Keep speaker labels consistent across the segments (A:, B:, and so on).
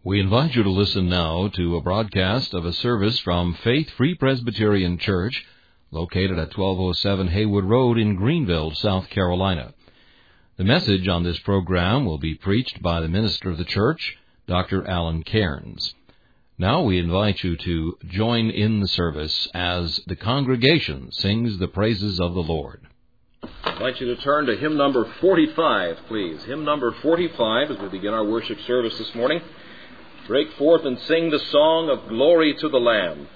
A: We invite you to listen now to a broadcast of a service from Faith Free Presbyterian Church, located at 1207 Haywood Road in Greenville, South Carolina. The message on this program will be preached by the minister of the church, Dr. Alan Cairns. Now we invite you to join in the service as the congregation sings the praises of the Lord.
B: I invite you to turn to hymn number 45, please. Hymn number 45 as we begin our worship service this morning. Break forth and sing the song of glory to the Lamb.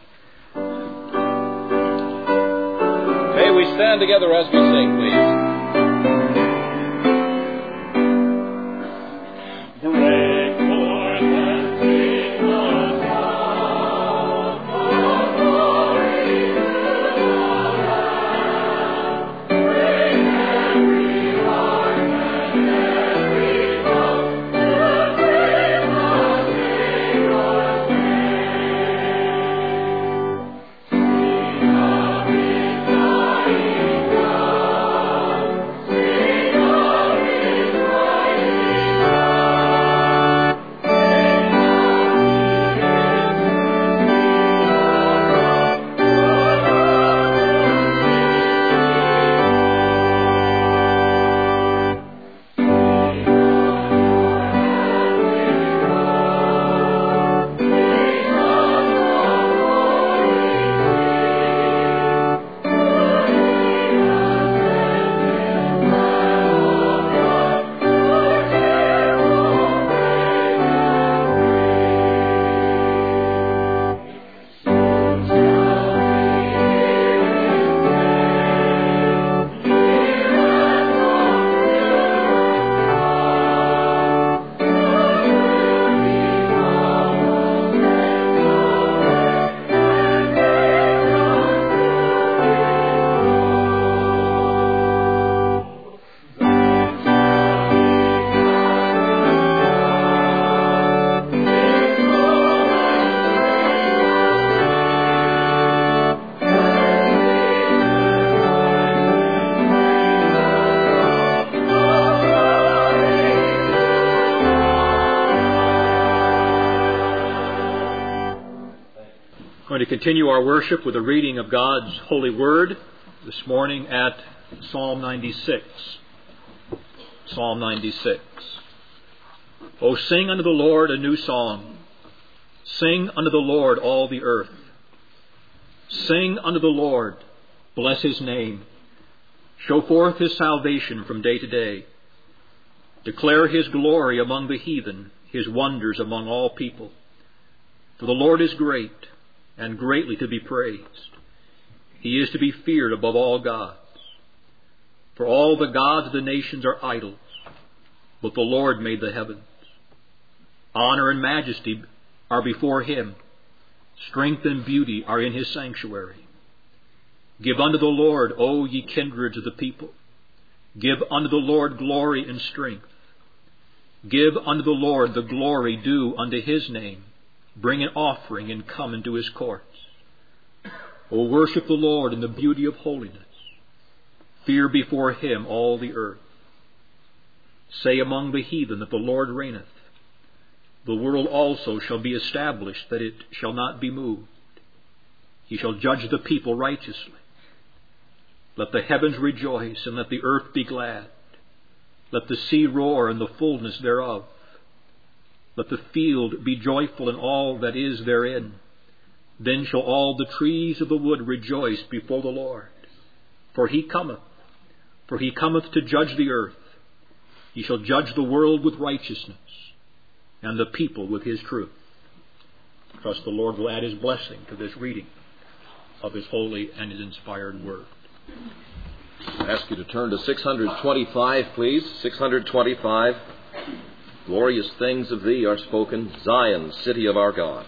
B: May we stand together as we sing, please. Break forth and sing the song of glory to the Lamb. Bring every heart and every tongue to sing the Savior's name. Sing of His dying love, sing of His rising up, sing of
C: Continue our worship with a reading of God's holy word this morning at Psalm 96. Psalm 96. O sing unto the Lord a new song. Sing unto the Lord all the earth. Sing unto the Lord, bless His name. Show forth His salvation from day to day. Declare His glory among the heathen, His wonders among all people. For the Lord is great, and greatly to be praised. He is to be feared above all gods. For all the gods of the nations are idols, but the Lord made the heavens. Honor and majesty are before Him. Strength and beauty are in His sanctuary. Give unto the Lord, O ye kindreds of the people. Give unto the Lord glory and strength. Give unto the Lord the glory due unto His name. Bring an offering and come into His courts. O worship the Lord in the beauty of holiness. Fear before Him all the earth. Say among the heathen that the Lord reigneth. The world also shall be established, that it shall not be moved. He shall judge the people righteously. Let the heavens rejoice, and let the earth be glad. Let the sea roar and the fullness thereof. Let the field be joyful in all that is therein. Then shall all the trees of the wood rejoice before the Lord. For He cometh to judge the earth. He shall judge the world with righteousness, and the people with His truth. Trust the Lord will add His blessing to this reading of His holy and His inspired word.
B: I ask you to turn to 625, please. 625. Glorious things of Thee are spoken, Zion, city of our God.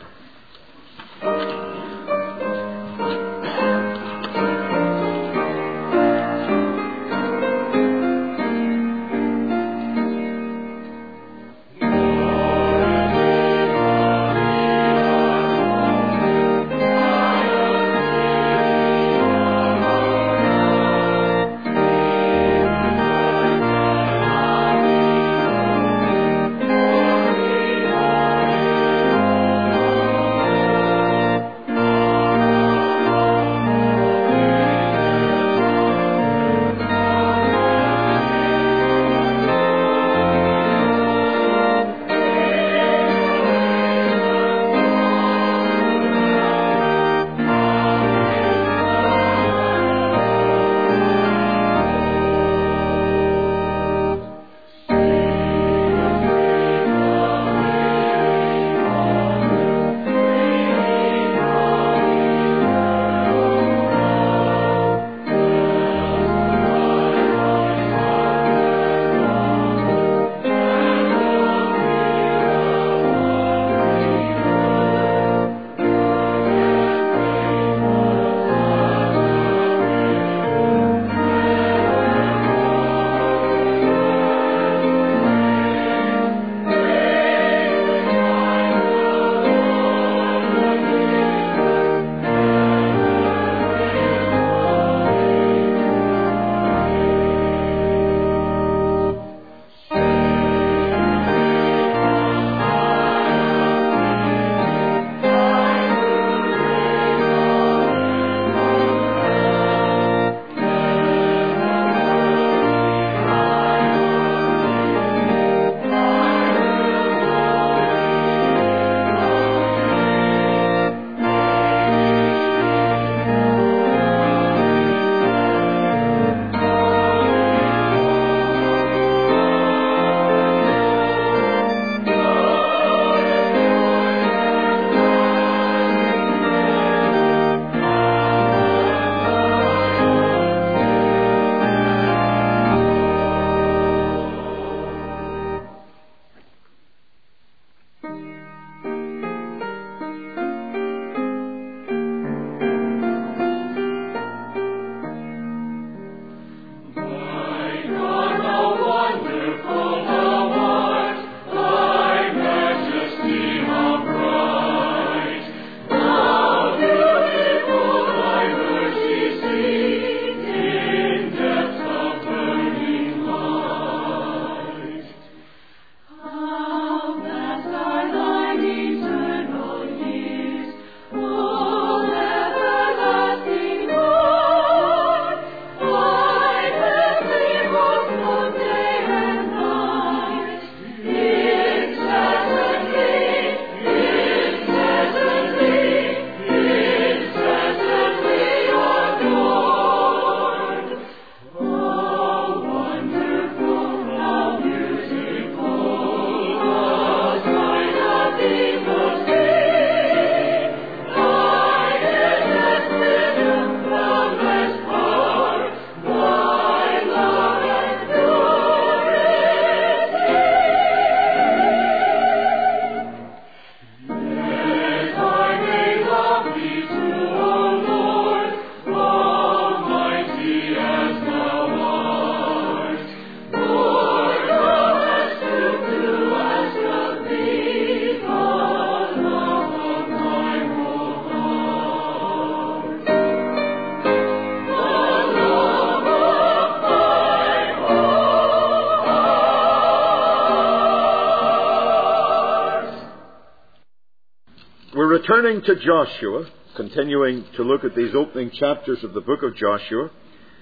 D: Returning to Joshua, continuing to look at these opening chapters of the book of Joshua.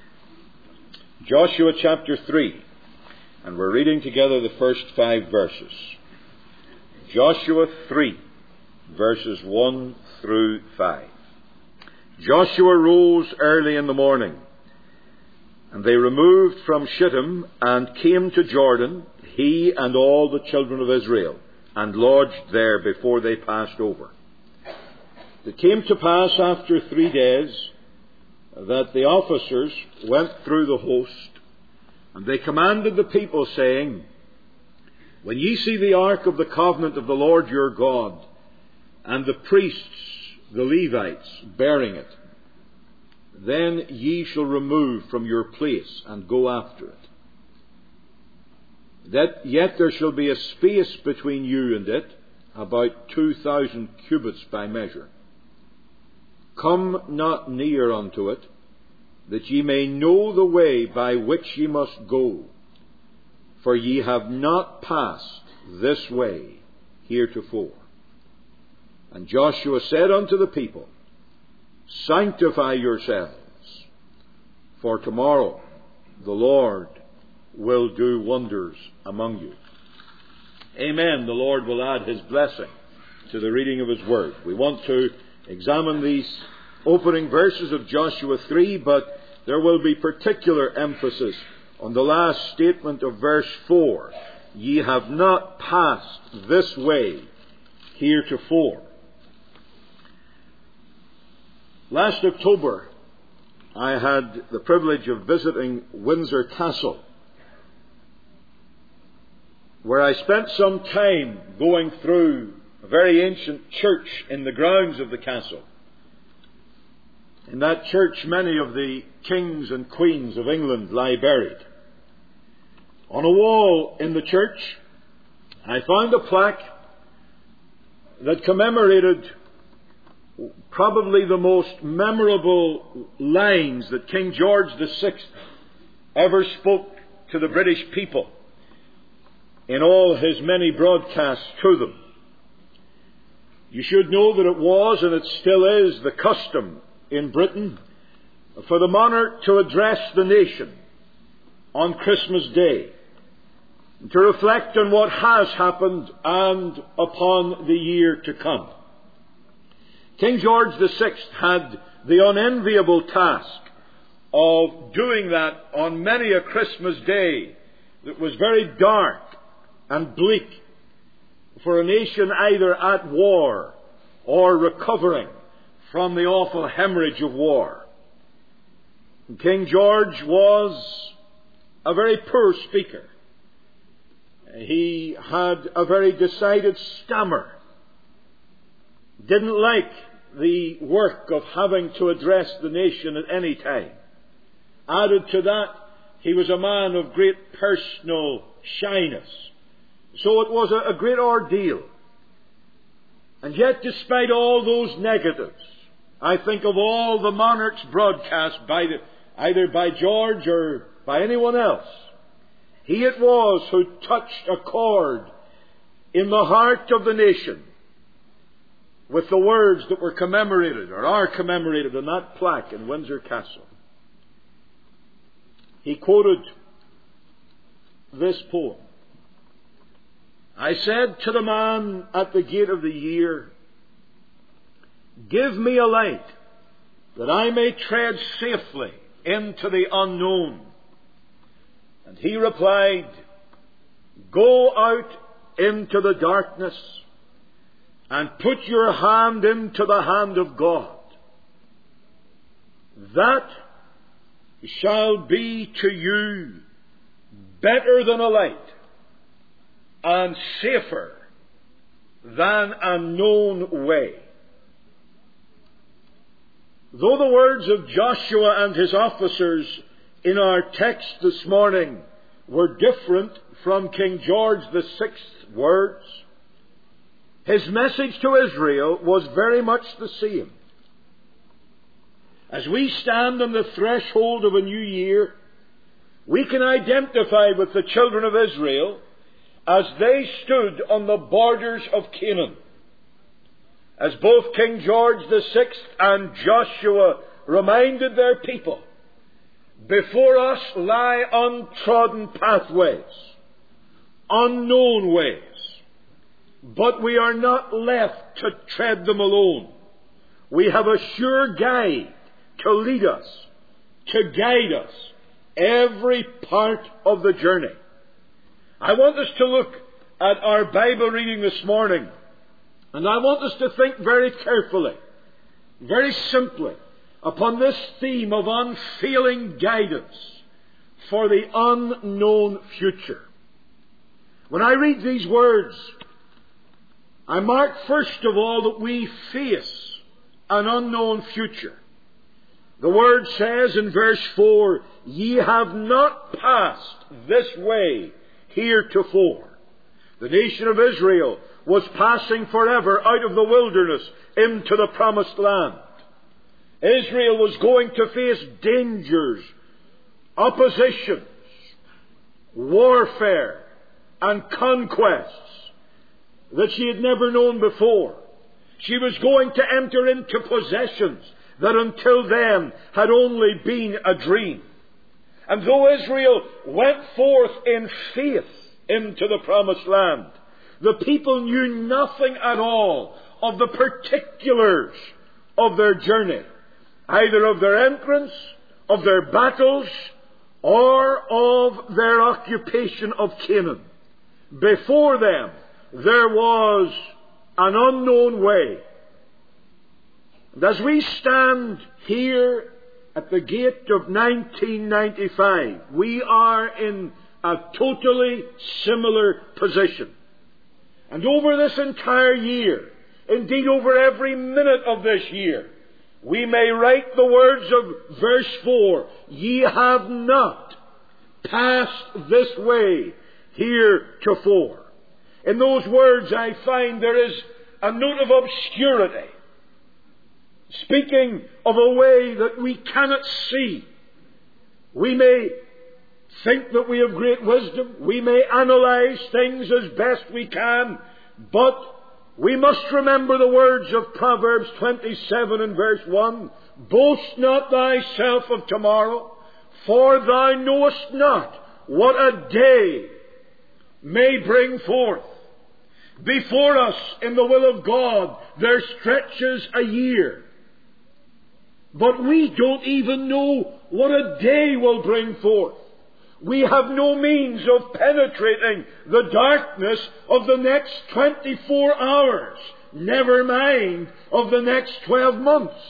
D: Joshua chapter 3, and we're reading together the first 5 verses. Joshua 3, verses 1 through 5. Joshua rose early in the morning, and they removed from Shittim and came to Jordan, he and all the children of Israel, and lodged there before they passed over. It came to pass after 3 days that the officers went through the host, and they commanded the people, saying, When ye see the ark of the covenant of the Lord your God, and the priests, the Levites, bearing it, then ye shall remove from your place and go after it. Yet there shall be a space between you and it, about 2,000 cubits by measure. Come not near unto it, that ye may know the way by which ye must go, for ye have not passed this way heretofore. And Joshua said unto the people, Sanctify yourselves, for tomorrow the Lord will do wonders among you. Amen. The Lord will add His blessing to the reading of His Word. We want to examine these opening verses of Joshua 3, but there will be particular emphasis on the last statement of verse 4. Ye have not passed this way heretofore. Last October, I had the privilege of visiting Windsor Castle, where I spent some time going through a very ancient church in the grounds of the castle. In that church, many of the kings and queens of England lie buried. On a wall in the church, I found a plaque that commemorated probably the most memorable lines that King George VI ever spoke to the British people in all his many broadcasts to them. You should know that it was, and it still is, the custom in Britain for the monarch to address the nation on Christmas Day, to reflect on what has happened and upon the year to come. King George VI had the unenviable task of doing that on many a Christmas Day that was very dark and bleak for a nation either at war or recovering from the awful hemorrhage of war. And King George was a very poor speaker. He had a very decided stammer. Didn't like the work of having to address the nation at any time. Added to that, he was a man of great personal shyness. So it was a great ordeal. And yet, despite all those negatives, I think of all the monarchs broadcast either by George or by anyone else, he it was who touched a chord in the heart of the nation with the words that were commemorated or are commemorated on that plaque in Windsor Castle. He quoted this poem. I said to the man at the gate of the year, give me a light that I may tread safely into the unknown. And he replied, go out into the darkness and put your hand into the hand of God. That shall be to you better than a light and safer than a known way. Though the words of Joshua and his officers in our text this morning were different from King George VI's words, his message to Israel was very much the same. As we stand on the threshold of a new year, we can identify with the children of Israel as they stood on the borders of Canaan. As both King George VI and Joshua reminded their people, before us lie untrodden pathways, unknown ways, but we are not left to tread them alone. We have a sure guide to lead us, to guide us every part of the journey. I want us to look at our Bible reading this morning, and I want us to think very carefully, very simply, upon this theme of unfailing guidance for the unknown future. When I read these words, I mark first of all that we face an unknown future. The word says in verse 4, ye have not passed this way heretofore. The nation of Israel was passing forever out of the wilderness into the promised land. Israel was going to face dangers, oppositions, warfare, and conquests that she had never known before. She was going to enter into possessions that until then had only been a dream. And though Israel went forth in faith into the promised land, the people knew nothing at all of the particulars of their journey, either of their entrance, of their battles, or of their occupation of Canaan. Before them, there was an unknown way. And as we stand here at the gate of 1995, we are in a totally similar position. And over this entire year, indeed over every minute of this year, we may write the words of verse 4, ye have not passed this way heretofore. In those words I find there is a note of obscurity, speaking of a way that we cannot see. We may think that we have great wisdom. We may analyze things as best we can. But we must remember the words of Proverbs 27 and verse 1. Boast not thyself of tomorrow, for thou knowest not what a day may bring forth. Before us, in the will of God, there stretches a year. But we don't even know what a day will bring forth. We have no means of penetrating the darkness of the next 24 hours, never mind of the next 12 months.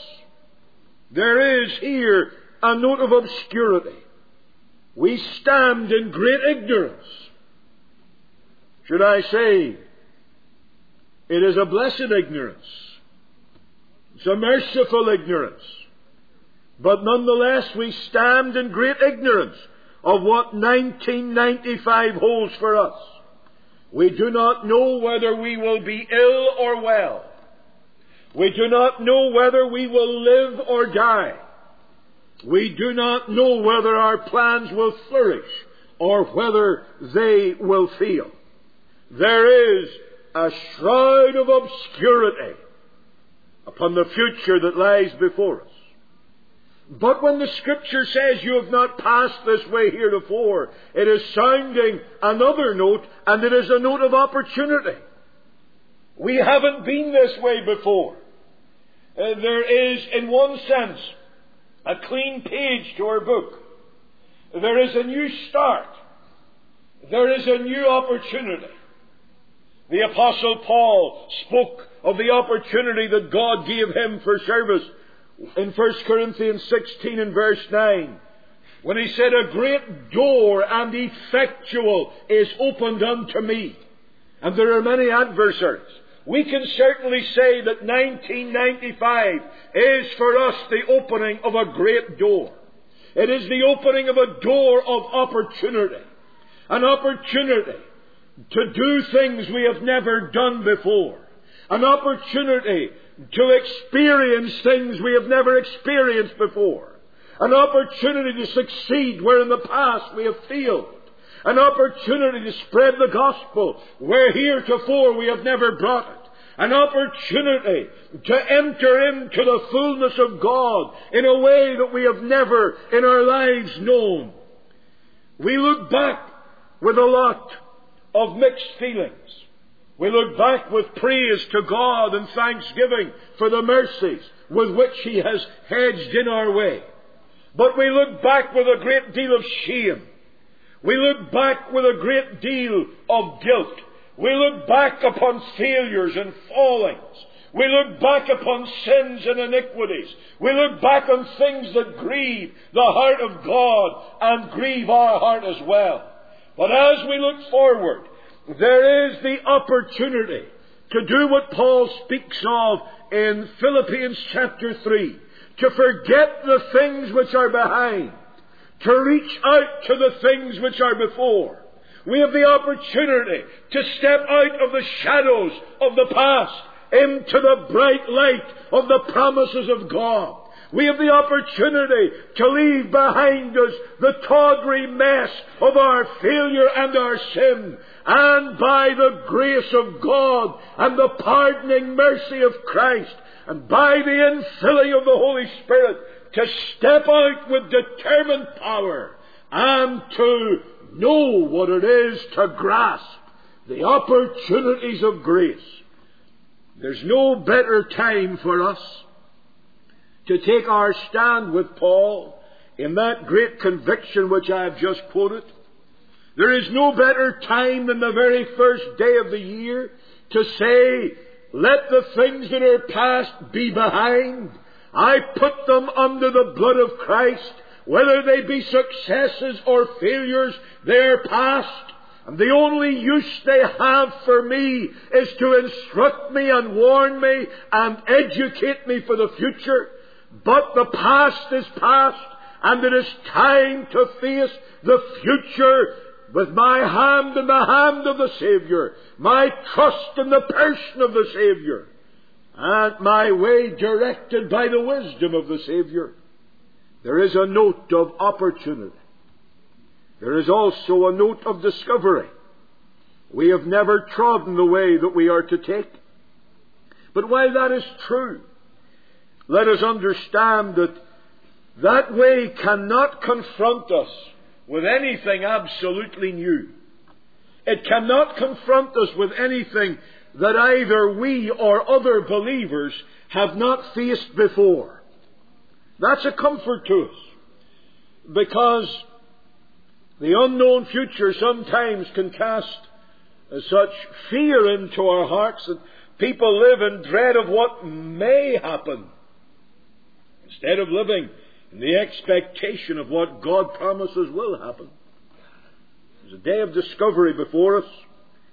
D: There is here a note of obscurity. We stand in great ignorance. should I say, it is a blessed ignorance. It's a merciful ignorance. But nonetheless, we stand in great ignorance of what 1995 holds for us. We do not know whether we will be ill or well. We do not know whether we will live or die. We do not know whether our plans will flourish or whether they will fail. There is a shroud of obscurity upon the future that lies before us. But when the Scripture says you have not passed this way heretofore, it is sounding another note, and it is a note of opportunity. We haven't been this way before. There is, in one sense, a clean page to our book. There is a new start. There is a new opportunity. The Apostle Paul spoke of the opportunity that God gave him for service in 1 Corinthians 16 and verse 9, when he said, "A great door and effectual is opened unto me." And there are many adversaries. We can certainly say that 1995 is for us the opening of a great door. It is the opening of a door of opportunity. An opportunity to do things we have never done before. An opportunity to experience things we have never experienced before. An opportunity to succeed where in the past we have failed. An opportunity to spread the gospel where heretofore we have never brought it. An opportunity to enter into the fullness of God in a way that we have never in our lives known. We look back with a lot of mixed feelings. We look back with praise to God and thanksgiving for the mercies with which He has hedged in our way. But we look back with a great deal of shame. We look back with a great deal of guilt. We look back upon failures and fallings. We look back upon sins and iniquities. We look back on things that grieve the heart of God and grieve our heart as well. But as we look forward, there is the opportunity to do what Paul speaks of in Philippians chapter 3. To forget the things which are behind. To reach out to the things which are before. We have the opportunity to step out of the shadows of the past into the bright light of the promises of God. We have the opportunity to leave behind us the tawdry mess of our failure and our sin, and by the grace of God and the pardoning mercy of Christ, and by the infilling of the Holy Spirit, to step out with determined power and to know what it is to grasp the opportunities of grace. There's no better time for us to take our stand with Paul in that great conviction which I have just quoted. There is no better time than the very first day of the year to say, let the things that are past be behind. I put them under the blood of Christ. Whether they be successes or failures, they're past. And the only use they have for me is to instruct me and warn me and educate me for the future. But the past is past, and it is time to face the future with my hand in the hand of the Saviour, my trust in the person of the Saviour, and my way directed by the wisdom of the Saviour. There is a note of opportunity. There is also a note of discovery. We have never trodden the way that we are to take. But while that is true, let us understand that that way cannot confront us with anything absolutely new. It cannot confront us with anything that either we or other believers have not faced before. That's a comfort to us, because the unknown future sometimes can cast such fear into our hearts that people live in dread of what may happen, instead of living in the expectation of what God promises will happen. There's a day of discovery before us.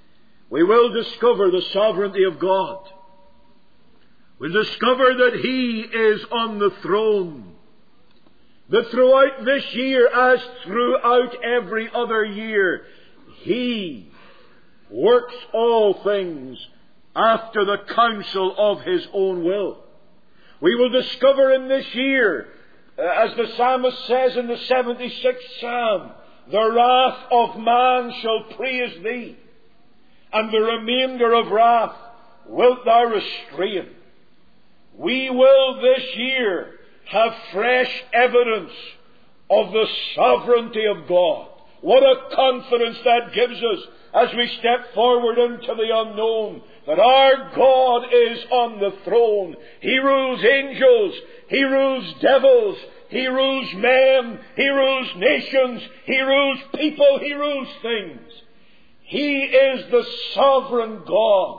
D: we will discover the sovereignty of God. We'll discover that He is on the throne. That throughout this year, as throughout every other year, He works all things after the counsel of His own will. We will discover in this year, as the psalmist says in the 76th Psalm, the wrath of man shall praise Thee, and the remainder of wrath wilt Thou restrain. We will this year have fresh evidence of the sovereignty of God. What a confidence that gives us as we step forward into the unknown, that our God is on the throne. He rules angels, He rules devils, He rules men, He rules nations, He rules people, He rules things. He is the sovereign God.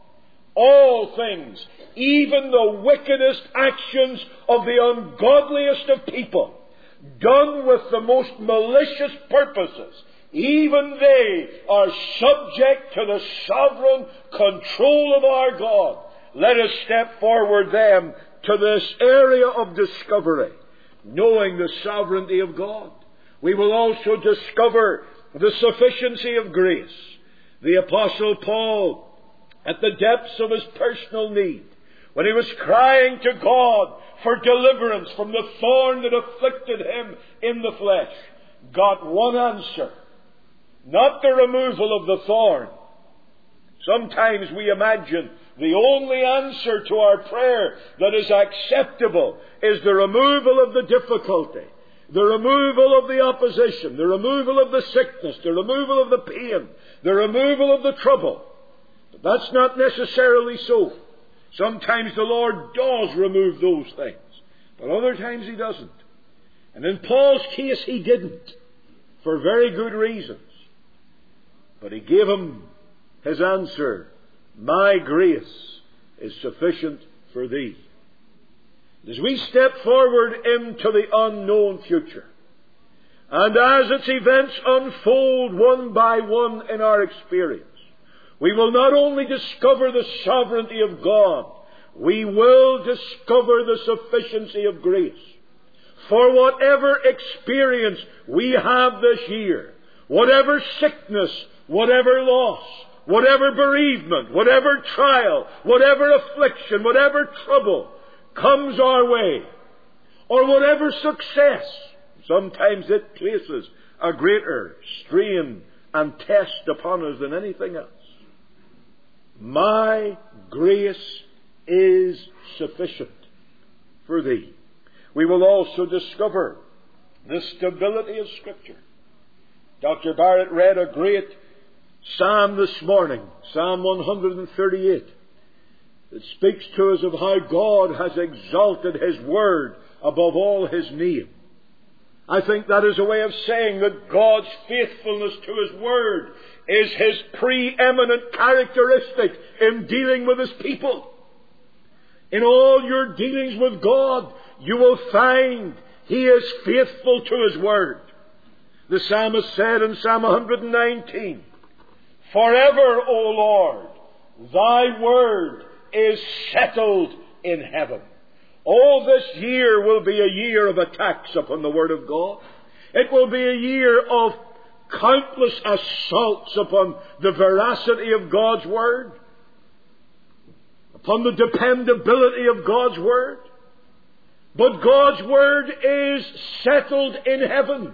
D: All things, even the wickedest actions of the ungodliest of people, done with the most malicious purposes, even they are subject to the sovereign control of our God. Let us step forward then to this area of discovery, knowing the sovereignty of God. We will also discover the sufficiency of grace. The Apostle Paul, at the depths of his personal need, when he was crying to God for deliverance from the thorn that afflicted him in the flesh, got one answer. Not the removal of the thorn. Sometimes we imagine the only answer to our prayer that is acceptable is the removal of the difficulty, the removal of the opposition, the removal of the sickness, the removal of the pain, the removal of the trouble. But that's not necessarily so. Sometimes the Lord does remove those things, but other times He doesn't. And in Paul's case, He didn't, for very good reasons. But He gave him his answer: my grace is sufficient for thee. As we step forward into the unknown future, and as its events unfold one by one in our experience, we will not only discover the sovereignty of God, we will discover the sufficiency of grace. For whatever experience we have this year, whatever sickness, whatever loss, whatever bereavement, whatever trial, whatever affliction, whatever trouble comes our way, or whatever success, sometimes it places a greater strain and test upon us than anything else. My grace is sufficient for thee. We will also discover the stability of Scripture. Dr. Barrett read a great psalm this morning, Psalm 138, that speaks to us of how God has exalted His Word above all His name. I think that is a way of saying that God's faithfulness to His Word is His preeminent characteristic in dealing with His people. In all your dealings with God, you will find He is faithful to His Word. The psalmist said in Psalm 119, forever, O Lord, Thy Word is settled in heaven. Oh, this year will be a year of attacks upon the Word of God. It will be a year of countless assaults upon the veracity of God's Word, upon the dependability of God's Word. But God's Word is settled in heaven.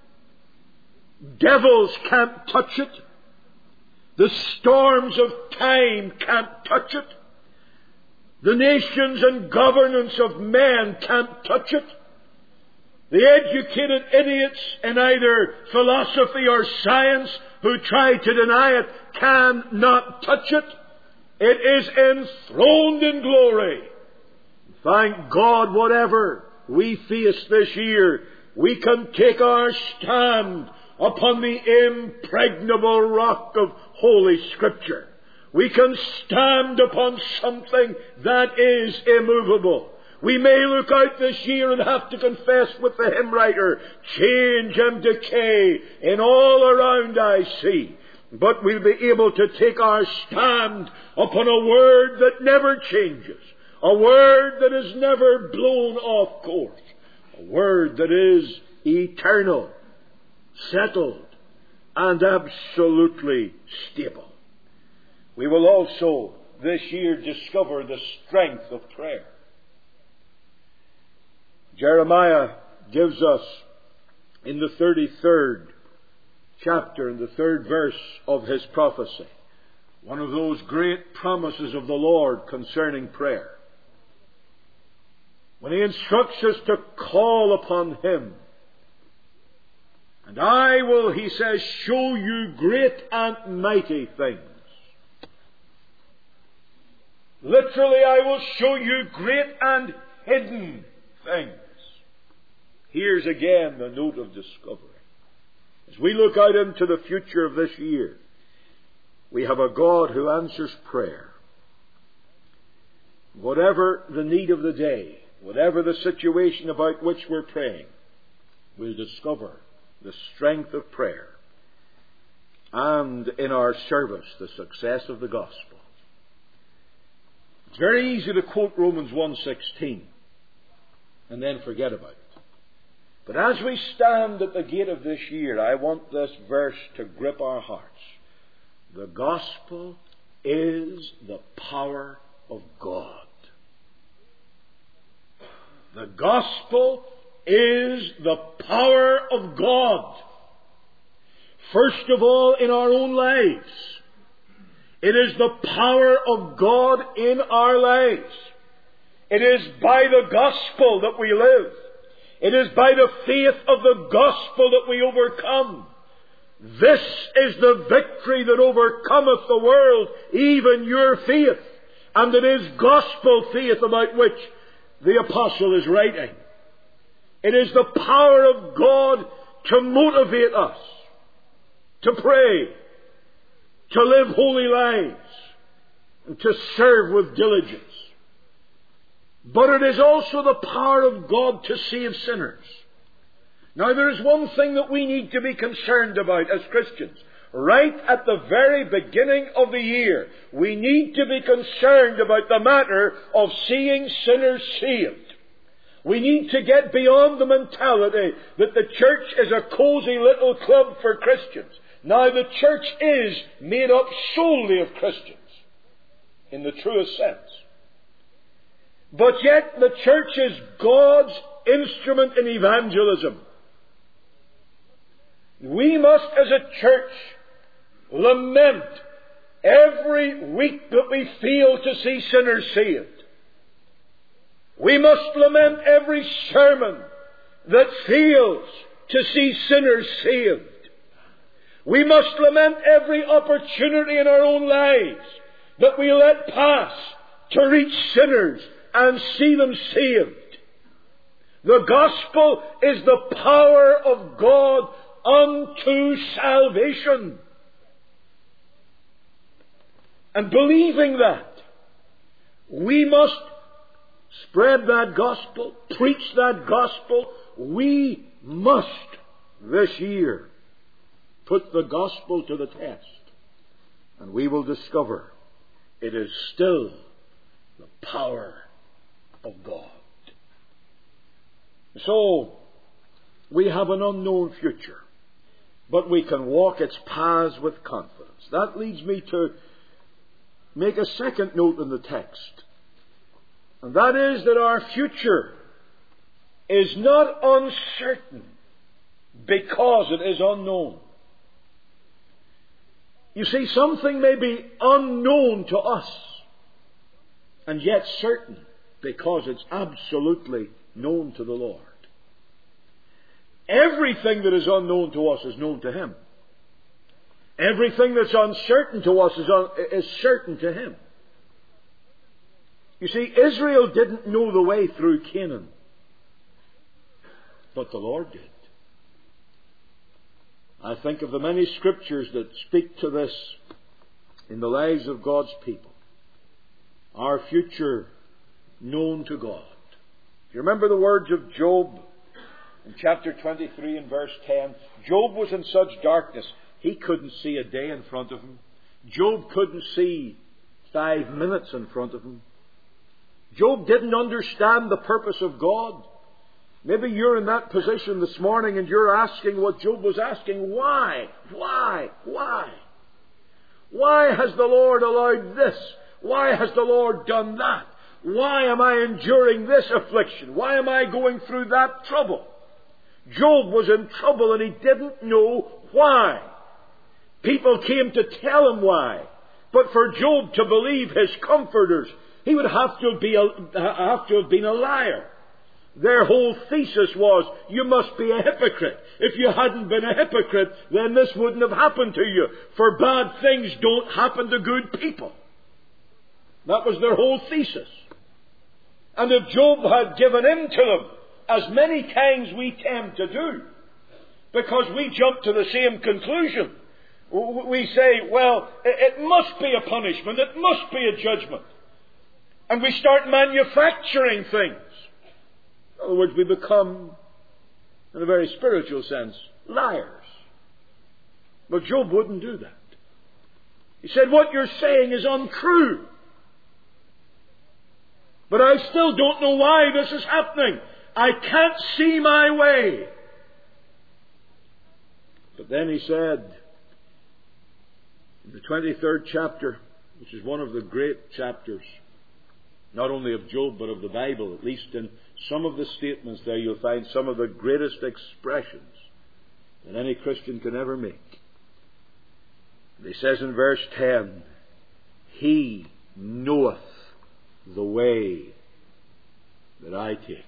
D: Devils can't touch it. The storms of time can't touch it. The nations and governance of men can't touch it. The educated idiots in either philosophy or science who try to deny it cannot touch it. It is enthroned in glory. Thank God, whatever we face this year, we can take our stand upon the impregnable rock of Holy Scripture. We can stand upon something that is immovable. We may look out this year and have to confess with the hymn writer, change and decay in all around I see. but we'll be able to take our stand upon a word that never changes, a word that is never blown off course, a word that is eternal, settled, and absolutely stable. We will also this year discover the strength of prayer. Jeremiah gives us in the 33rd chapter, in the 3rd verse of his prophecy, one of those great promises of the Lord concerning prayer. When he instructs us to call upon him, and I will, he says, show you great and mighty things. Literally, I will show you great and hidden things. Here's again the note of discovery. As we look out into the future of this year, we have a God who answers prayer. Whatever the need of the day, whatever the situation about which we're praying, we'll discover the strength of prayer and in our service the success of the gospel. It's very easy to quote Romans 1:16 and then forget about it. But as we stand at the gate of this year, I want this verse to grip our hearts. The gospel is the power of God. The gospel is the power of God. First of all, in our own lives. It is the power of God in our lives. It is by the gospel that we live. It is by the faith of the gospel that we overcome. This is the victory that overcometh the world, even your faith. And it is gospel faith about which the apostle is writing. It is the power of God to motivate us to pray, to live holy lives, and to serve with diligence. But it is also the power of God to save sinners. Now there is one thing that we need to be concerned about as Christians. Right at the very beginning of the year, we need to be concerned about the matter of seeing sinners saved. We need to get beyond the mentality that the church is a cozy little club for Christians. Now the church is made up solely of Christians, in the truest sense. But yet the church is God's instrument in evangelism. We must, as a church, lament every week that we fail to see sinners saved. We must lament every sermon that fails to see sinners saved. We must lament every opportunity in our own lives that we let pass to reach sinners and see them saved. The gospel is the power of God unto salvation. And believing that, we must spread that gospel, preach that gospel. We must this year put the gospel to the test. And we will discover it is still the power of God. So, we have an unknown future, but we can walk its paths with confidence. That leads me to make a second note in the text. And that is that our future is not uncertain because it is unknown. You see, something may be unknown to us and yet certain because it's absolutely known to the Lord. Everything that is unknown to us is known to Him. Everything that's uncertain to us is certain to Him. You see, Israel didn't know the way through Canaan, but the Lord did. I think of the many scriptures that speak to this in the lives of God's people. Our future known to God. Do you remember the words of Job in chapter 23 and verse 10? Job was in such darkness, He couldn't see a day in front of him. Job couldn't see 5 minutes in front of him. Job didn't understand the purpose of God. Maybe you're in that position this morning and you're asking what Job was asking. Why? Why? Why? Why has the Lord allowed this? Why has the Lord done that? Why am I enduring this affliction? Why am I going through that trouble? Job was in trouble and he didn't know why. People came to tell him why. But for Job to believe his comforters, he would have to have been a liar. Their whole thesis was, you must be a hypocrite. If you hadn't been a hypocrite, then this wouldn't have happened to you. For bad things don't happen to good people. That was their whole thesis. And if Job had given in to them, as many times we tend to do, because we jump to the same conclusion. We say, well, it must be a punishment, it must be a judgment. And we start manufacturing things. In other words, we become, in a very spiritual sense, liars. But Job wouldn't do that. He said, what you're saying is untrue. But I still don't know why this is happening. I can't see my way. But then he said, in the 23rd chapter, which is one of the great chapters, not only of Job, but of the Bible, at least in some of the statements there, you'll find some of the greatest expressions that any Christian can ever make. And he says in verse 10, He knoweth the way that I take.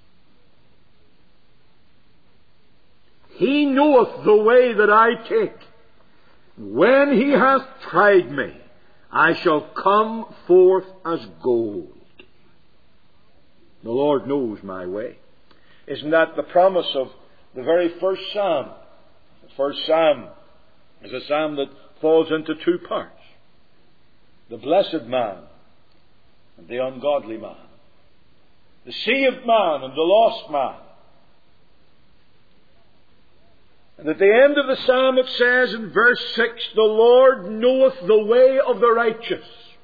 D: He knoweth the way that I take. When he hath tried me, I shall come forth as gold. The Lord knows my way. Isn't that the promise of the very first psalm? The first psalm is a psalm that falls into two parts. The blessed man and the ungodly man. The saved man and the lost man. And at the end of the psalm it says in verse 6, the Lord knoweth the way of the righteous,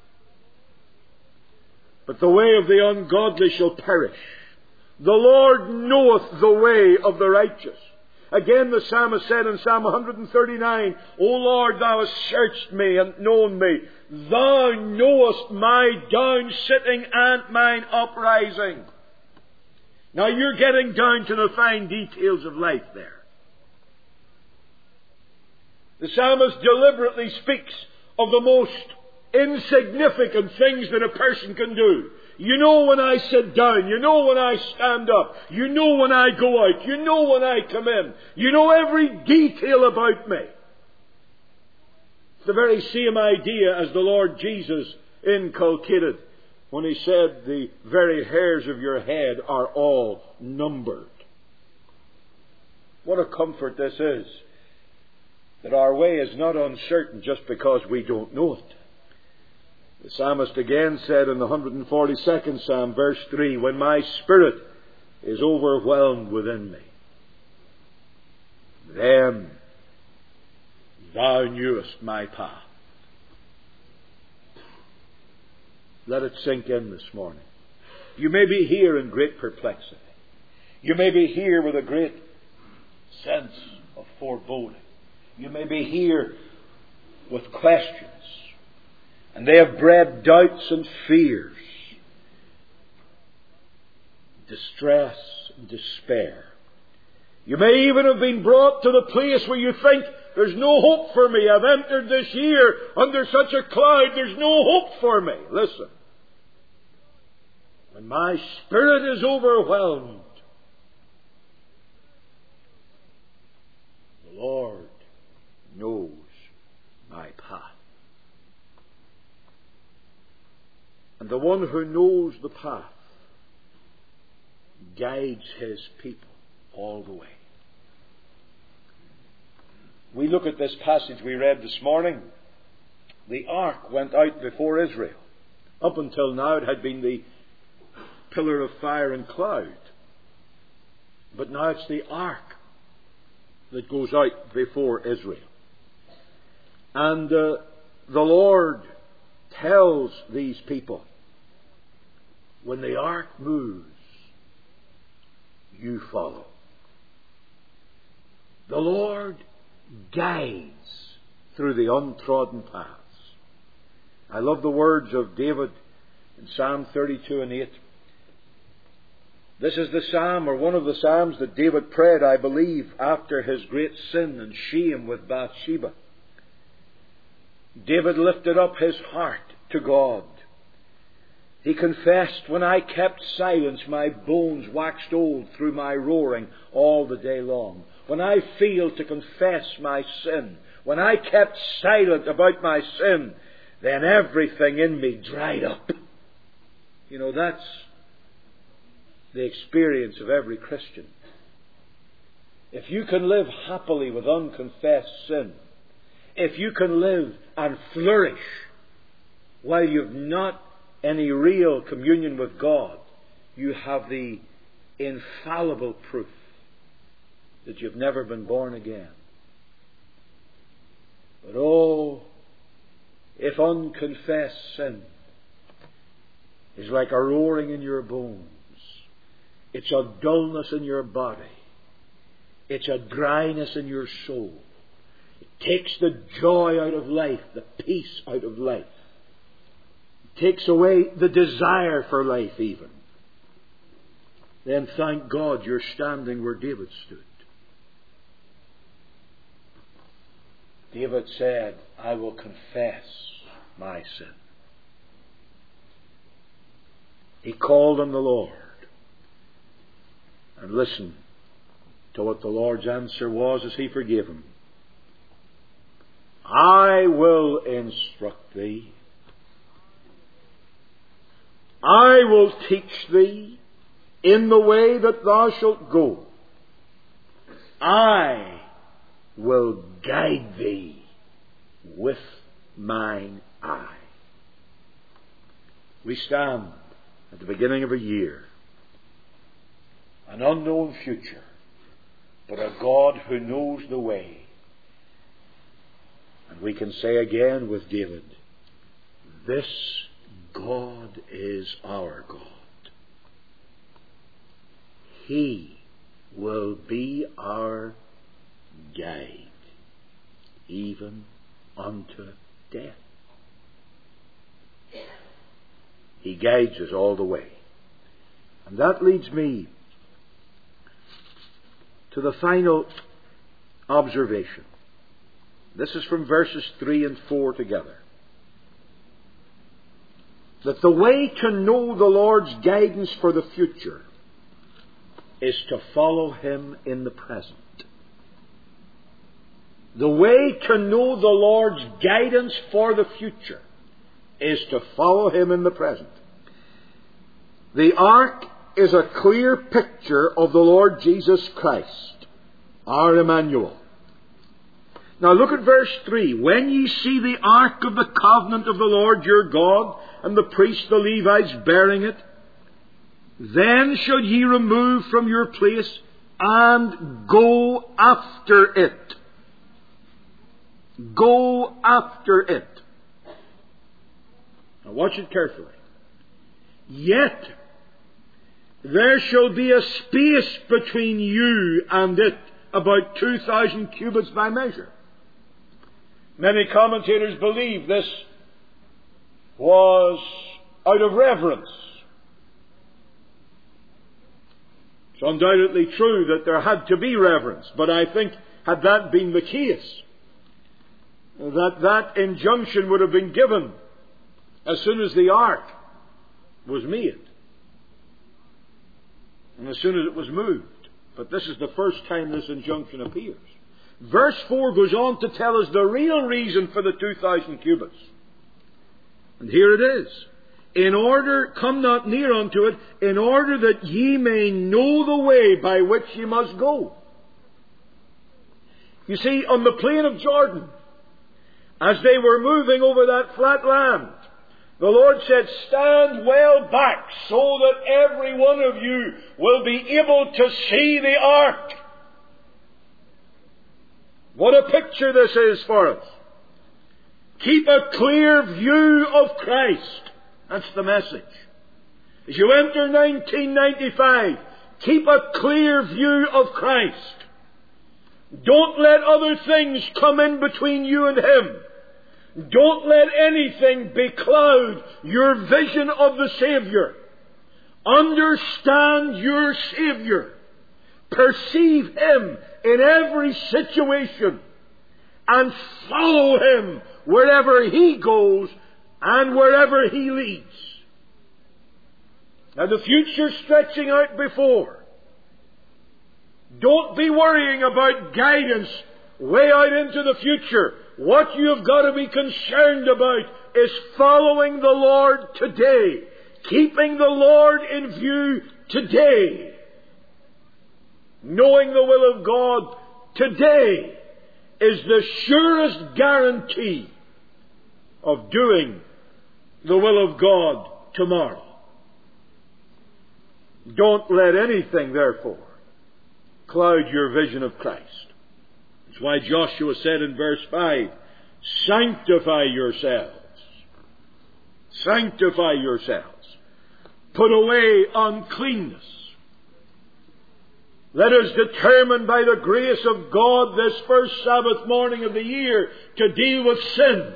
D: but the way of the ungodly shall perish. The Lord knoweth the way of the righteous. Again the psalmist said in Psalm 139, O Lord, thou hast searched me and known me. Thou knowest my down sitting and mine uprising. Now you're getting down to the fine details of life there. The psalmist deliberately speaks of the most insignificant things that a person can do. You know when I sit down. You know when I stand up. You know when I go out. You know when I come in. You know every detail about me. It's the very same idea as the Lord Jesus inculcated when he said the very hairs of your head are all numbered. What a comfort this is. That our way is not uncertain just because we don't know it. The psalmist again said in the 142nd Psalm, verse 3, when my spirit is overwhelmed within me, then thou knewest my path. Let it sink in this morning. You may be here in great perplexity. You may be here with a great sense of foreboding. You may be here with questions. And they have bred doubts and fears, distress and despair. You may even have been brought to the place where you think, there's no hope for me. I've entered this year under such a cloud. There's no hope for me. Listen. When my spirit is overwhelmed, the Lord knows my path. And the one who knows the path guides his people all the way. We look at this passage we read this morning. The ark went out before Israel. Up until now it had been the pillar of fire and cloud. But now it's the ark that goes out before Israel. And the Lord tells these people, when the ark moves, you follow. The Lord guides through the untrodden paths. I love the words of David in Psalm 32 and 8. This is the psalm, or one of the psalms, that David prayed, I believe, after his great sin and shame with Bathsheba. David lifted up his heart to God. He confessed, when I kept silence, my bones waxed old through my roaring all the day long. When I failed to confess my sin, when I kept silent about my sin, then everything in me dried up. You know, that's the experience of every Christian. If you can live happily with unconfessed sin, if you can live and flourish while you've not any real communion with God, you have the infallible proof that you've never been born again. But oh, if unconfessed sin is like a roaring in your bones, it's a dullness in your body, it's a dryness in your soul, it takes the joy out of life, the peace out of life, it takes away the desire for life even, then thank God you're standing where David stood. David said, I will confess my sin. He called on the Lord. And listen to what the Lord's answer was as He forgave him. I will instruct thee. I will teach thee in the way that thou shalt go. I will guide thee with mine eye. We stand at the beginning of a year, an unknown future, but a God who knows the way. And we can say again with David, this God is our God. He will be our guide, even unto death. He guides us all the way. And that leads me to the final observation. This is from verses 3 and 4 together. That the way to know the Lord's guidance for the future is to follow Him in the present. The way to know the Lord's guidance for the future is to follow Him in the present. The ark is a clear picture of the Lord Jesus Christ, our Emmanuel. Now look at verse 3. When ye see the ark of the covenant of the Lord your God, and the priests the Levites bearing it, then should ye remove from your place and go after it. Go after it. Now watch it carefully. Yet there shall be a space between you and it, about 2,000 cubits by measure. Many commentators believe this was out of reverence. It's undoubtedly true that there had to be reverence, but I think had that been the case, that injunction would have been given as soon as the ark was made, and as soon as it was moved. But this is the first time this injunction appears. Verse 4 goes on to tell us the real reason for the 2,000 cubits. And here it is. In order, come not near unto it, in order that ye may know the way by which ye must go. You see, on the plain of Jordan, as they were moving over that flat land, the Lord said, stand well back so that every one of you will be able to see the ark. What a picture this is for us. Keep a clear view of Christ. That's the message. As you enter 1995, keep a clear view of Christ. Don't let other things come in between you and Him. Don't let anything becloud your vision of the Savior. Understand your Savior. Perceive Him in every situation. And follow Him wherever He goes and wherever He leads. Now the future stretching out before. Don't be worrying about guidance way out into the future. What you have got to be concerned about is following the Lord today. Keeping the Lord in view today. Knowing the will of God today is the surest guarantee of doing the will of God tomorrow. Don't let anything, therefore, cloud your vision of Christ. That's why Joshua said in verse 5, sanctify yourselves. Sanctify yourselves. Put away uncleanness. Let us determine by the grace of God this first Sabbath morning of the year to deal with sin.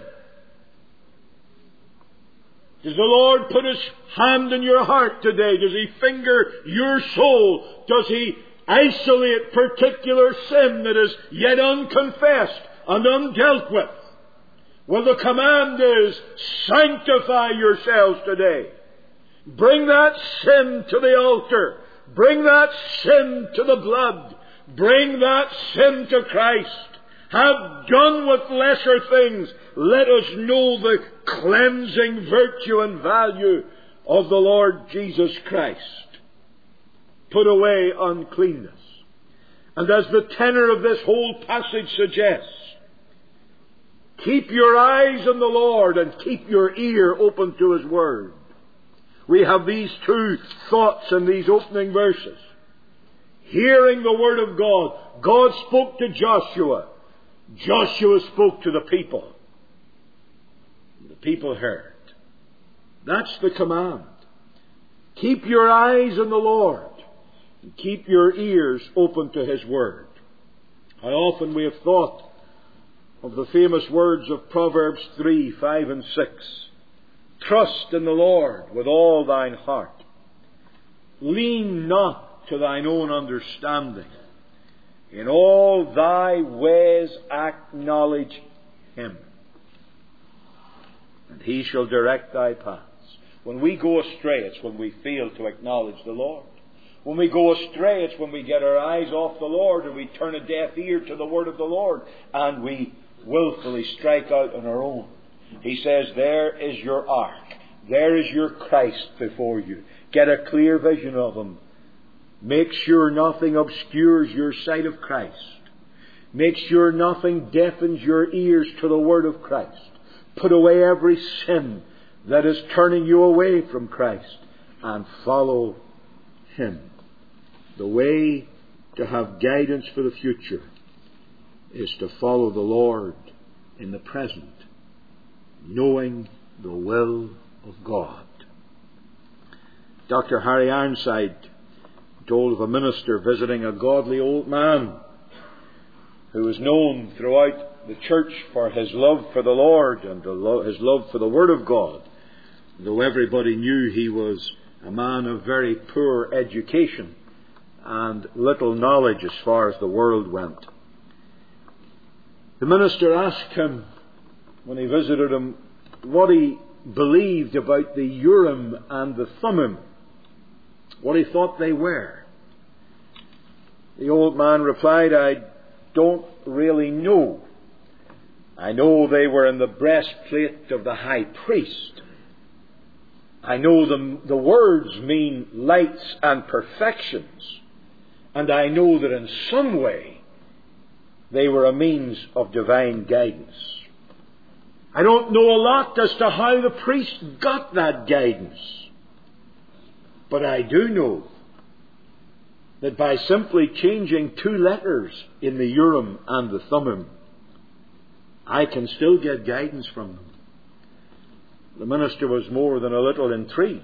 D: Does the Lord put His hand in your heart today? Does He finger your soul? Does He isolate particular sin that is yet unconfessed and undealt with? Well, the command is, sanctify yourselves today. Bring that sin to the altar. Bring that sin to the blood. Bring that sin to Christ. Have done with lesser things. Let us know the cleansing virtue and value of the Lord Jesus Christ. Put away uncleanness. And as the tenor of this whole passage suggests, keep your eyes on the Lord and keep your ear open to His Word. We have these two thoughts in these opening verses. Hearing the Word of God. God spoke to Joshua. Joshua spoke to the people. The people heard. That's the command. Keep your eyes on the Lord. And keep your ears open to His Word. How often we have thought of the famous words of Proverbs 3, 5 and 6. Trust in the Lord with all thine heart. Lean not to thine own understanding. In all thy ways acknowledge Him, and He shall direct thy paths. When we go astray, it's when we fail to acknowledge the Lord. When we go astray, it's when we get our eyes off the Lord and we turn a deaf ear to the word of the Lord and we willfully strike out on our own. He says, there is your ark. There is your Christ before you. Get a clear vision of Him. Make sure nothing obscures your sight of Christ. Make sure nothing deafens your ears to the word of Christ. Put away every sin that is turning you away from Christ and follow Him. The way to have guidance for the future is to follow the Lord in the present, knowing the will of God. Dr. Harry Ironside told of a minister visiting a godly old man who was known throughout the church for his love for the Lord and his love for the Word of God, though everybody knew he was a man of very poor education and little knowledge as far as the world went. The minister asked him, when he visited him, what he believed about the Urim and the Thummim, what he thought they were. The old man replied, I don't really know. I know they were in the breastplate of the high priest. I know the words mean lights and perfections. And I know that in some way they were a means of divine guidance. I don't know a lot as to how the priest got that guidance. But I do know that by simply changing two letters in the Urim and the Thummim, I can still get guidance from them. The minister was more than a little intrigued.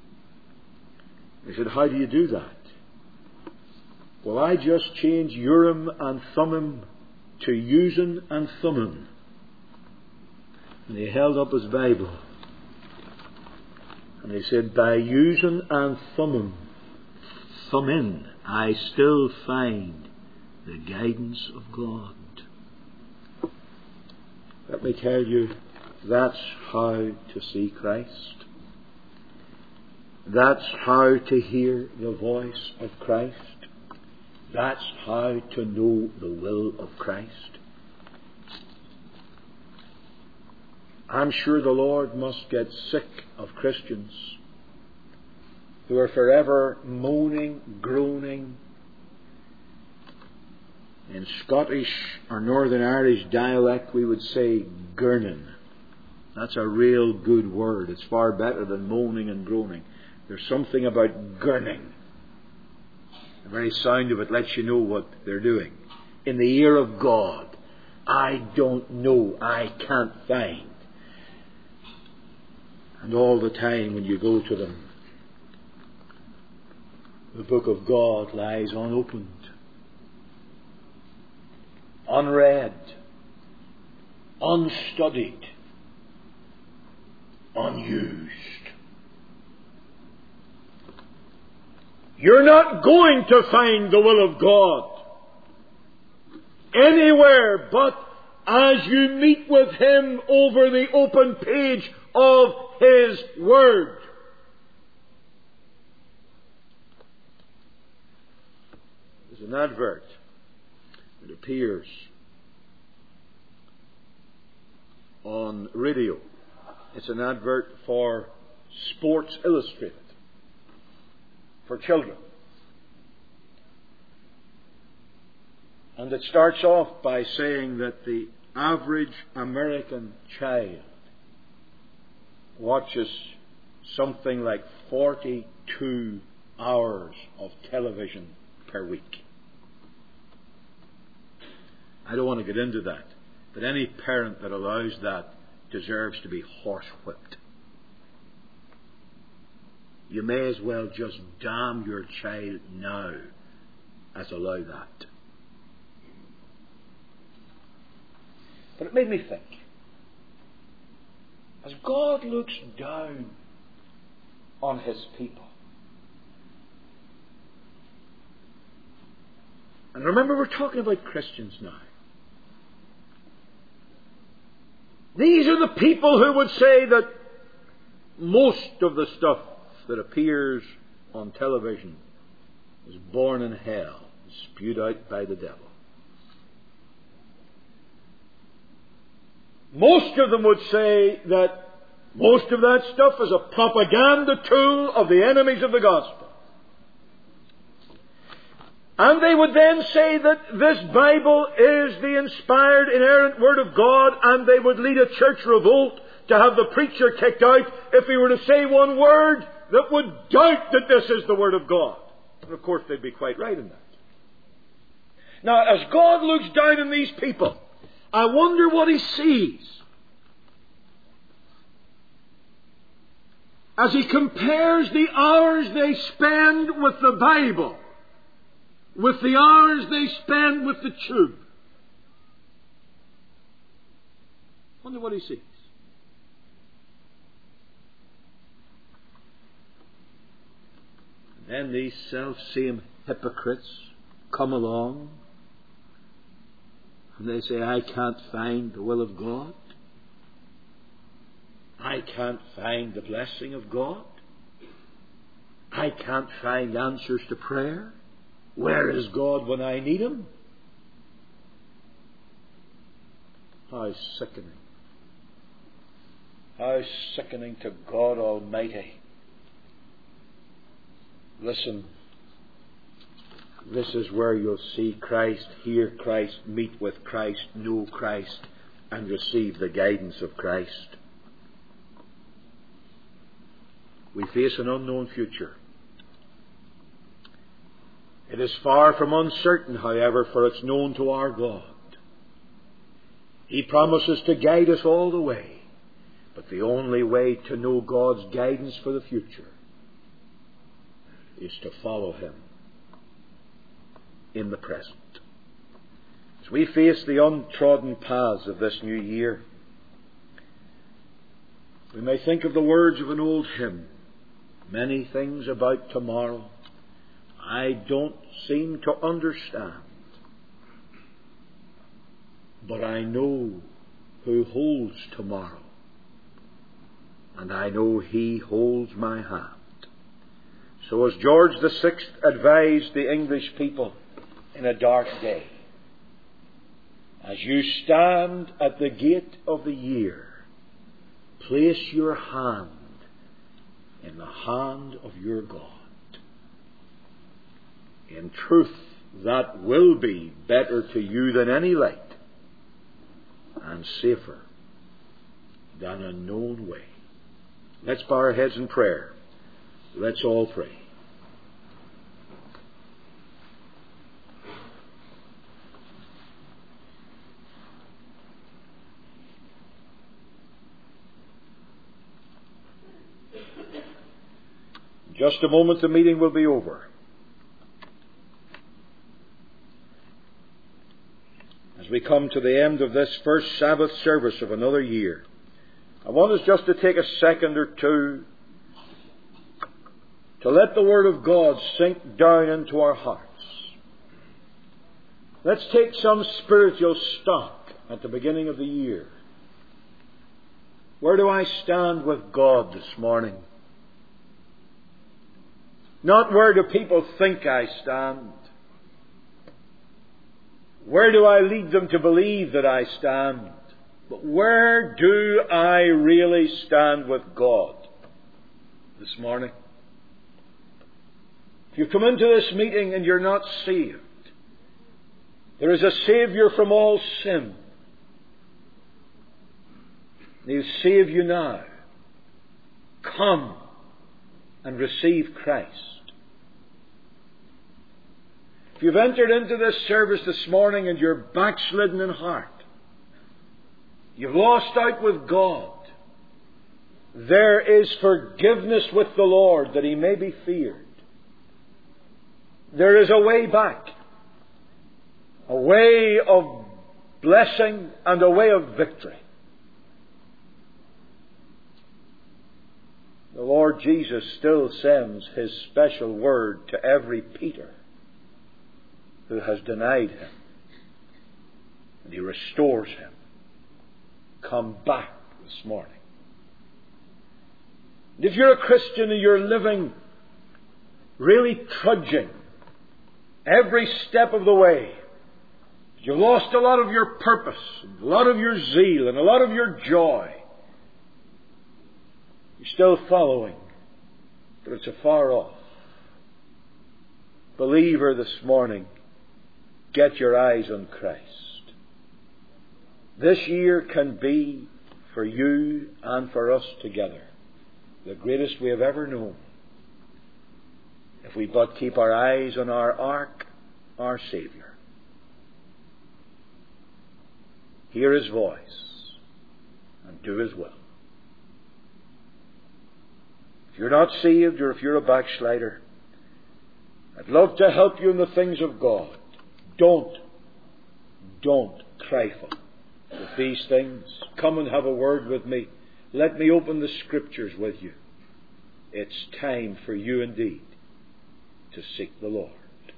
D: He said, how do you do that? Well, I just change Urim and Thummim to Uzzin and Thummim. And he held up his Bible. And he said, by Uzzin and Thummim, I still find the guidance of God. Let me tell you, that's how to see Christ. That's how to hear the voice of Christ. That's how to know the will of Christ. I'm sure the Lord must get sick of Christians who are forever moaning, groaning. In Scottish or Northern Irish dialect we would say gurning. That's a real good word. It's far better than moaning and groaning. There's something about gurning. The very sound of it lets you know what they're doing. In the ear of God, I don't know, I can't find. And all the time when you go to them, the book of God lies unopened, unread, unstudied, unused. You're not going to find the will of God anywhere but as you meet with Him over the open page of His Word. There's an advert that appears on radio. It's an advert for Sports Illustrated for children. And it starts off by saying that the average American child watches something like 42 hours of television per week. I don't want to get into that, but any parent that allows that deserves to be horsewhipped. You may as well just damn your child now as allow that. But it made me think. As God looks down on His people, and remember we're talking about Christians now. These are the people who would say that most of the stuff that appears on television is born in hell, spewed out by the devil. Most of them would say that most of that stuff is a propaganda tool of the enemies of the gospel. And they would then say that this Bible is the inspired, inerrant Word of God, and they would lead a church revolt to have the preacher kicked out if he were to say one word that would doubt that this is the Word of God. And of course they'd be quite right in that. Now, as God looks down on these people, I wonder what He sees as He compares the hours they spend with the Bible with the hours they spend with the tube. I wonder what He sees. And then these self-same hypocrites come along and they say, I can't find the will of God. I can't find the blessing of God. I can't find answers to prayer. Where is God when I need Him? How sickening. How sickening to God Almighty. Listen, this is where you'll see Christ, hear Christ, meet with Christ, know Christ, and receive the guidance of Christ. We face an unknown future. It is far from uncertain, however, for it's known to our God. He promises to guide us all the way. But the only way to know God's guidance for the future is to follow Him in the present. As we face the untrodden paths of this new year, we may think of the words of an old hymn, "Many things about tomorrow I don't seem to understand, but I know who holds tomorrow, and I know He holds my hand." So as George VI advised the English people in a dark day, as you stand at the gate of the year, place your hand in the hand of your God. In truth, that will be better to you than any light, and safer than a known way. Let's bow our heads in prayer. Let's all pray. In just a moment the meeting will be over. As we come to the end of this first Sabbath service of another year, I want us just to take a second or two to let the Word of God sink down into our hearts. Let's take some spiritual stock at the beginning of the year. Where do I stand with God this morning? Not where do people think I stand. Where do I lead them to believe that I stand? But where do I really stand with God this morning? If you come into this meeting and you're not saved, there is a Saviour from all sin. He'll save you now. Come and receive Christ. If you've entered into this service this morning and you're backslidden in heart, you've lost out with God, there is forgiveness with the Lord that He may be feared. There is a way back, a way of blessing and a way of victory. The Lord Jesus still sends His special word to every Peter who has denied Him. And He restores him. Come back this morning. And if you're a Christian and you're living really trudging every step of the way, you've lost a lot of your purpose, a lot of your zeal, and a lot of your joy, you're still following, but it's afar off. Believer, this morning, get your eyes on Christ. This year can be, for you and for us together, the greatest we have ever known, if we but keep our eyes on our ark, our Saviour. Hear His voice and do His will. If you're not saved or if you're a backslider, I'd love to help you in the things of God. Don't trifle with these things. Come and have a word with me. Let me open the Scriptures with you. It's time for you indeed to seek the Lord.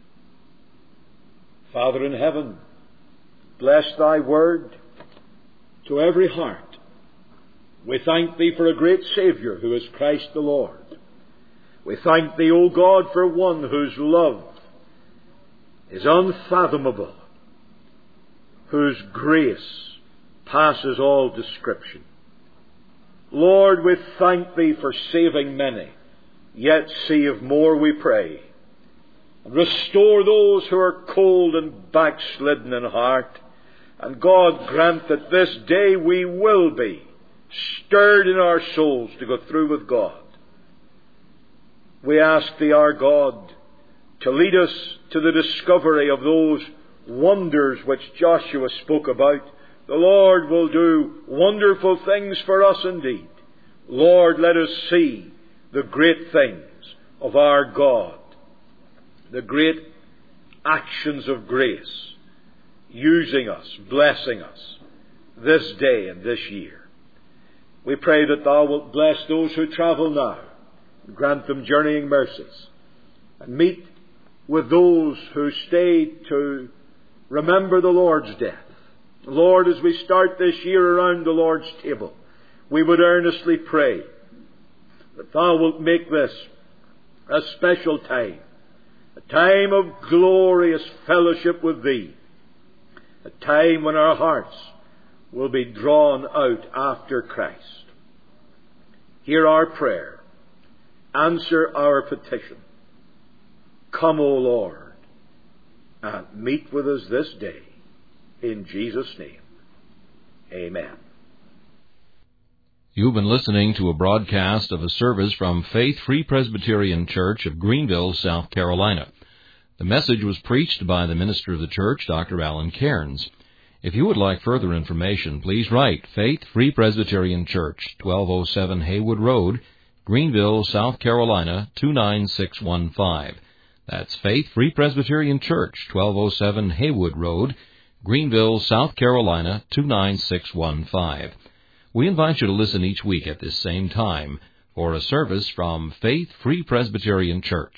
D: Father in heaven, bless Thy word to every heart. We thank Thee for a great Saviour who is Christ the Lord. We thank Thee, O God, for one whose love is unfathomable, whose grace passes all description. Lord, we thank Thee for saving many, yet save more, we pray. And restore those who are cold and backslidden in heart. And God, grant that this day we will be stirred in our souls to go through with God. We ask Thee, our God, to lead us to the discovery of those wonders which Joshua spoke about, the Lord will do wonderful things for us indeed. Lord, let us see the great things of our God, the great actions of grace, using us, blessing us this day and this year. We pray that Thou wilt bless those who travel now, and grant them journeying mercies, and meet with those who stay to remember the Lord's death. Lord, as we start this year around the Lord's table, we would earnestly pray that Thou wilt make this a special time, a time of glorious fellowship with Thee, a time when our hearts will be drawn out after Christ. Hear our prayer. Answer our petition. Come, O Lord, and meet with us this day. In Jesus' name, amen.
A: You've been listening to a broadcast of a service from Faith Free Presbyterian Church of Greenville, South Carolina. The message was preached by the minister of the church, Dr. Alan Cairns. If you would like further information, please write Faith Free Presbyterian Church, 1207 Haywood Road, Greenville, South Carolina, 29615. That's Faith Free Presbyterian Church, 1207 Haywood Road, Greenville, South Carolina, 29615. We invite you to listen each week at this same time for a service from Faith Free Presbyterian Church.